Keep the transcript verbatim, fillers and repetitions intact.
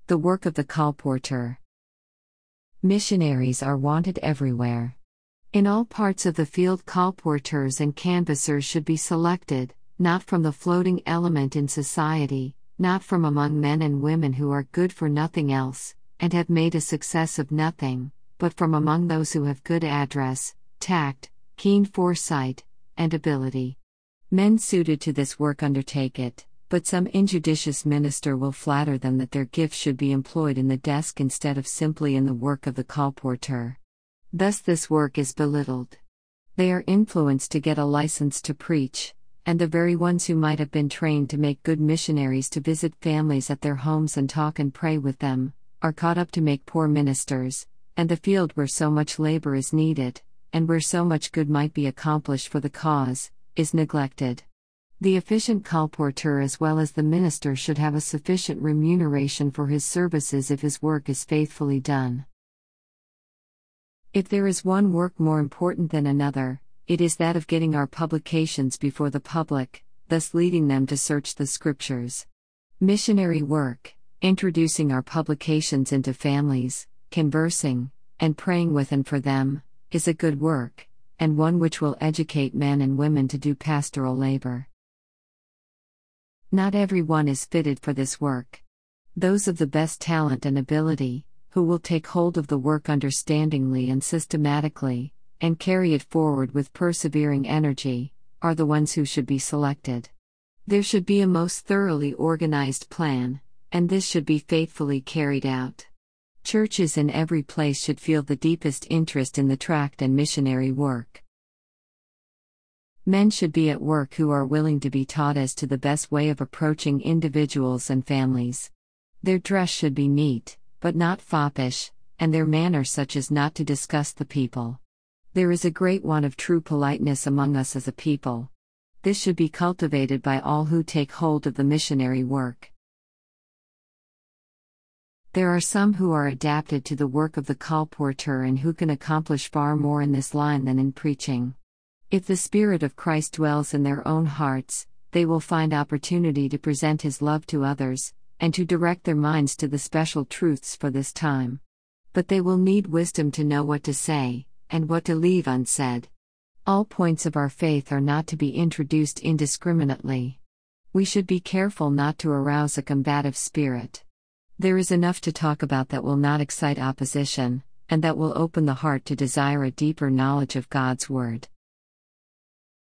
The work of the colporteur. Missionaries are wanted everywhere. In all parts of the field, colporteurs and canvassers should be selected, not from the floating element in society, not from among men and women who are good for nothing else, and have made a success of nothing, but from among those who have good address, tact, keen foresight, and ability. Men suited to this work undertake it, but some injudicious minister will flatter them that their gifts should be employed in the desk instead of simply in the work of the colporteur. Thus this work is belittled. They are influenced to get a license to preach, and the very ones who might have been trained to make good missionaries to visit families at their homes and talk and pray with them, are caught up to make poor ministers, and the field where so much labor is needed, and where so much good might be accomplished for the cause, is neglected. The efficient colporteur as well as the minister should have a sufficient remuneration for his services if his work is faithfully done. If there is one work more important than another, it is that of getting our publications before the public, thus leading them to search the Scriptures. Missionary work, introducing our publications into families, conversing, and praying with and for them, is a good work, and one which will educate men and women to do pastoral labor. Not everyone is fitted for this work. Those of the best talent and ability, who will take hold of the work understandingly and systematically, and carry it forward with persevering energy, are the ones who should be selected. There should be a most thoroughly organized plan, and this should be faithfully carried out. Churches in every place should feel the deepest interest in the tract and missionary work. Men should be at work who are willing to be taught as to the best way of approaching individuals and families. Their dress should be neat, but not foppish, and their manner such as not to disgust the people. There is a great want of true politeness among us as a people. This should be cultivated by all who take hold of the missionary work. There are some who are adapted to the work of the colporteur and who can accomplish far more in this line than in preaching. If the Spirit of Christ dwells in their own hearts, they will find opportunity to present His love to others, and to direct their minds to the special truths for this time. But they will need wisdom to know what to say, and what to leave unsaid. All points of our faith are not to be introduced indiscriminately. We should be careful not to arouse a combative spirit. There is enough to talk about that will not excite opposition, and that will open the heart to desire a deeper knowledge of God's Word.